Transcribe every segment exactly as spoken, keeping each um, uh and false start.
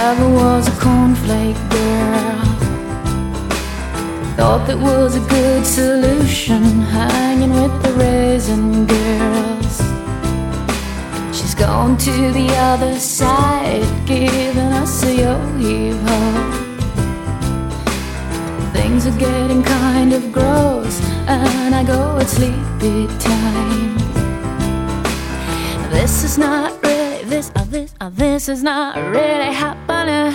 Never was a cornflake girl. Thought that was a good solution, hanging with the raisin girls. She's gone to the other side, giving us a yo-yo. Things are getting kind of gross, and I go at sleepy time. This is not really, this, uh, this, uh, this is not really happening.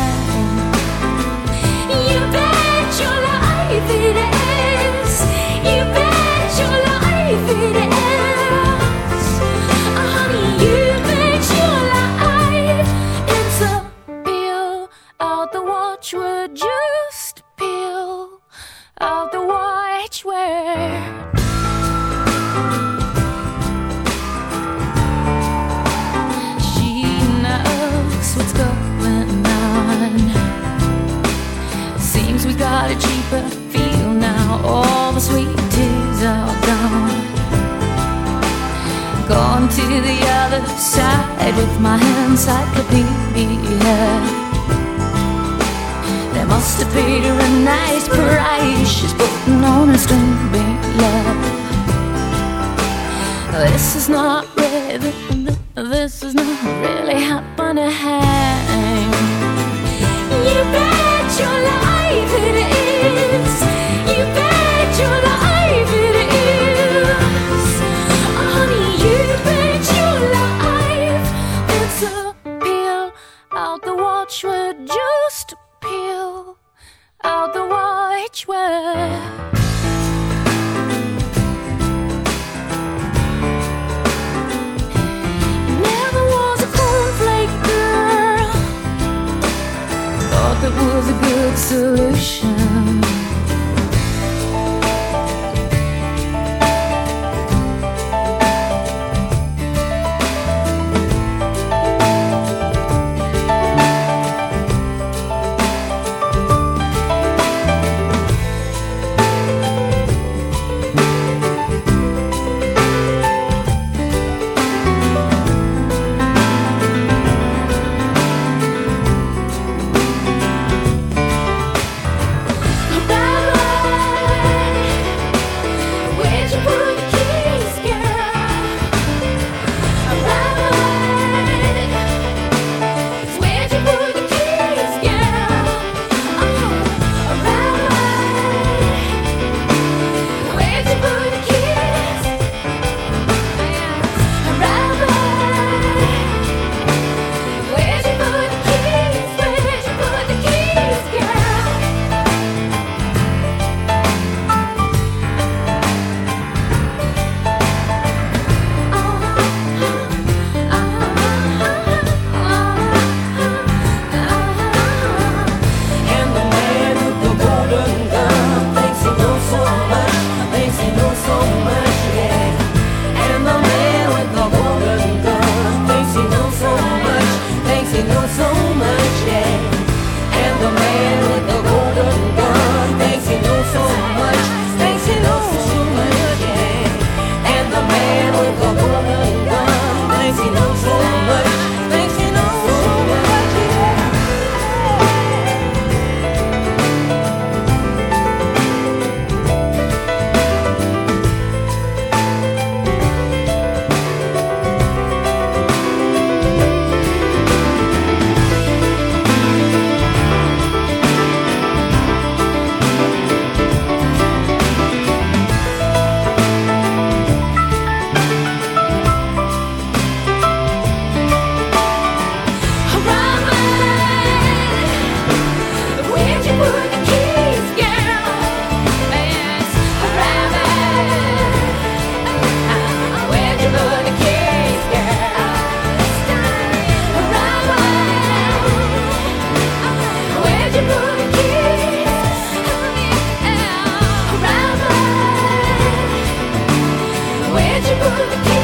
You bet your life it is. You bet your life it is. Oh, honey, you bet your life. It's a peel out the watchword, just peel out the watchword. What's going on? Seems we got a cheaper feel now. All the sweet teas are gone. Gone to the other side with my encyclopedia. They must have paid her a nice price. She's putting on a string love. This is not really, this is not really happening. You bet your life it is. You bet your life it is. Oh, honey, you bet your life. It's a peel out the watchword, just peel out the watchword. It was a good solution. Where'd you put the